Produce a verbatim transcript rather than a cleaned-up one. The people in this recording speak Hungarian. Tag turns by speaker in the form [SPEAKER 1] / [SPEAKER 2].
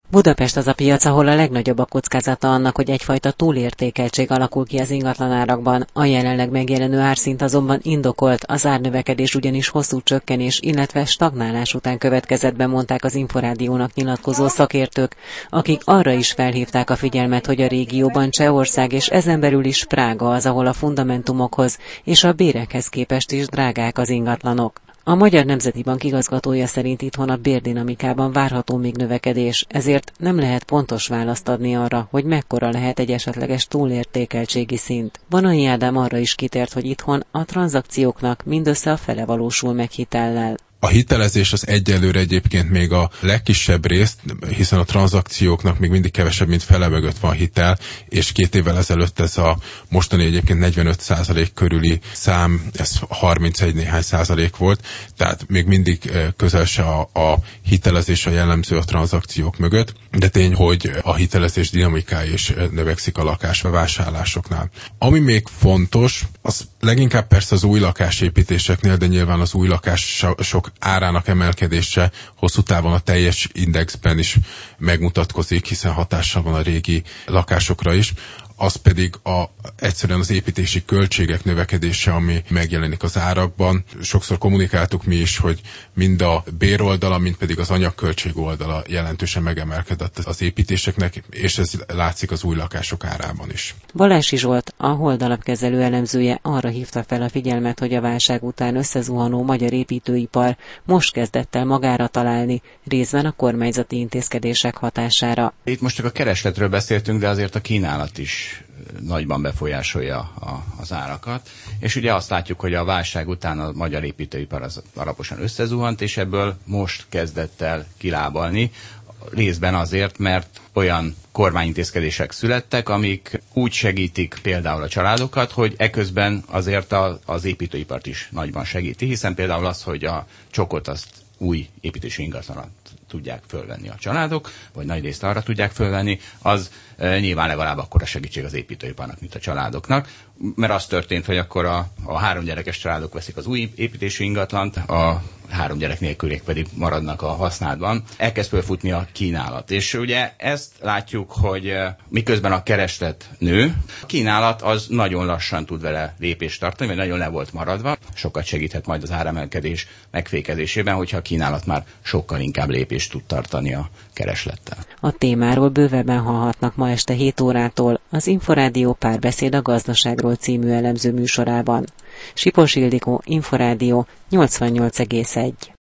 [SPEAKER 1] Budapest az a piac, ahol a legnagyobb a kockázata annak, hogy egyfajta túlértékeltség alakul ki az ingatlanárakban. A jelenleg megjelenő árszint azonban indokolt, az árnövekedés ugyanis hosszú csökkenés, illetve stagnálás után következett be, mondták az Inforádiónak nyilatkozó szakértők, akik arra is felhívták a figyelmet, hogy a régióban Csehország és ezen belül is Prága az, ahol a fundamentumokhoz és a bérekhez képest is drágák az ingatlanok. A Magyar Nemzeti Bank igazgatója szerint itthon a bérdinamikában várható még növekedés, ezért nem lehet pontos választ adni arra, hogy mekkora lehet egy esetleges túlértékeltségi szint. Banai Ádám arra is kitért, hogy itthon a tranzakcióknak mindössze a fele valósul meg hitellel.
[SPEAKER 2] A hitelezés az egyelőre egyébként még a legkisebb részt, hiszen a tranzakcióknak még mindig kevesebb, mint fele mögött van hitel, és két évvel ezelőtt ez a mostani egyébként negyvenöt százalék körüli szám, ez harmincegy néhány százalék volt, tehát még mindig közel se a, a hitelezés a jellemző a tranzakciók mögött, de tény, hogy a hitelezés dinamikája is növekszik a lakásvásárlásoknál. Ami még fontos, az leginkább persze az új lakásépítéseknél, de nyilván az új lakások árának emelkedése hosszú távon a teljes indexben is megmutatkozik, hiszen hatással van a régi lakásokra is. Az pedig a, egyszerűen az építési költségek növekedése, ami megjelenik az árakban. Sokszor kommunikáltuk mi is, hogy mind a béroldala, mind pedig az anyagköltség oldala jelentősen megemelkedett az építéseknek, és ez látszik az új lakások árában is.
[SPEAKER 1] Balási Zsolt, a Hold alapkezelő elemzője arra hívta fel a figyelmet, hogy a válság után összezuhanó magyar építőipar most kezdett el magára találni, részben a kormányzati intézkedések hatására.
[SPEAKER 3] Itt most csak a keresletről beszéltünk, de azért a kínálat is nagyban befolyásolja a, az árakat. És ugye azt látjuk, hogy a válság után a magyar építőipar az alaposan összezuhant, és ebből most kezdett el kilábalni. Részben azért, mert olyan kormányintézkedések születtek, amik úgy segítik például a családokat, hogy eközben azért a, az építőipart is nagyban segíti, hiszen például az, hogy a csokot azt új építési ingatlanat tudják fölvenni a családok, vagy nagy részt arra tudják fölvenni, az e, nyilván legalább akkora segítség az építőiparnak, mint a családoknak, mert az történt, hogy akkor a, a három gyerekes családok veszik az új építési ingatlant, a három gyerek nélküliek pedig maradnak a használatban. Elkezd fölfutni a kínálat. És ugye ezt látjuk, hogy miközben a kereslet nő, a kínálat az nagyon lassan tud vele lépést tartani, vagy nagyon le volt maradva. Sokat segíthet majd az áremelkedés megfékezésében, hogyha a kínálat már sokkal inkább lépést tud tartani a kereslettel.
[SPEAKER 1] A témáról bővebben hallhatnak ma este hét órától az Inforádió Párbeszéd a gazdaságról című elemző műsorában. Sipos Ildikó, Inforádió nyolcvannyolc egész egy.